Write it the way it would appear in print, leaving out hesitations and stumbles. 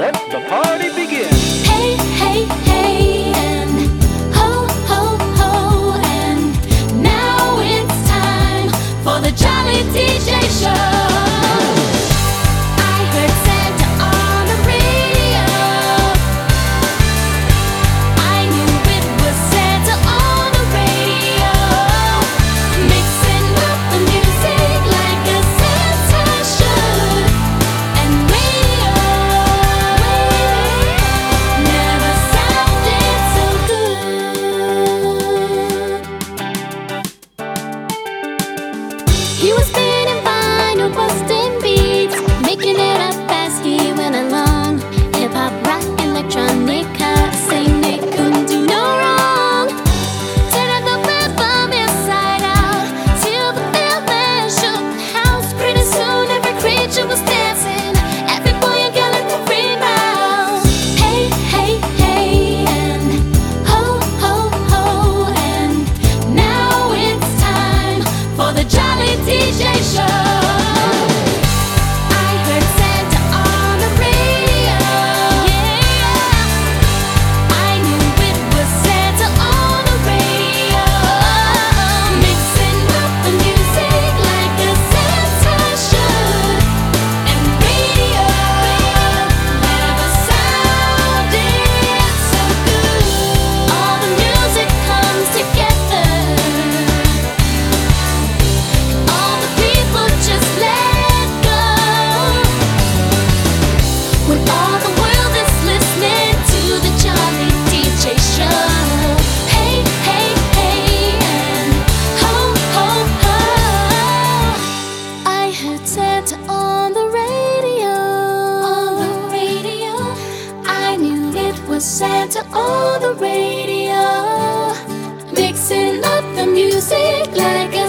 let the party begin. Hey, hey, hey, and ho, ho, ho, and now it's time for the Jolly DJ Show. I heard Santa on the radio. I knew it was Santa on the radio, mixing up the music like a Santa should. And radio never sounded so good. He was spinning vinyl, busting beats, making it up as he went along. Hip hop, rock, electronica, saying it couldn't do no wrong. Turning the rhythm inside out till the feeling shook the house. Pretty soon every creature was dancing, every boy and girl in the rebound. Hey, hey, hey, and ho, ho, ho, and now it's time for the Jolly DJ Show. I heard Santa on the radio. Yeah, I knew it was Santa on the radio, mixing up the music like a Santa should. And radio never sounded so good. All the music comes together. All the people just let go. When all the world is listening to the Jolly DJ Show. Hey, hey, hey, and ho, ho, ho. I heard Santa on the radio. On the radio. I knew it was Santa on the radio, mixing up the music like a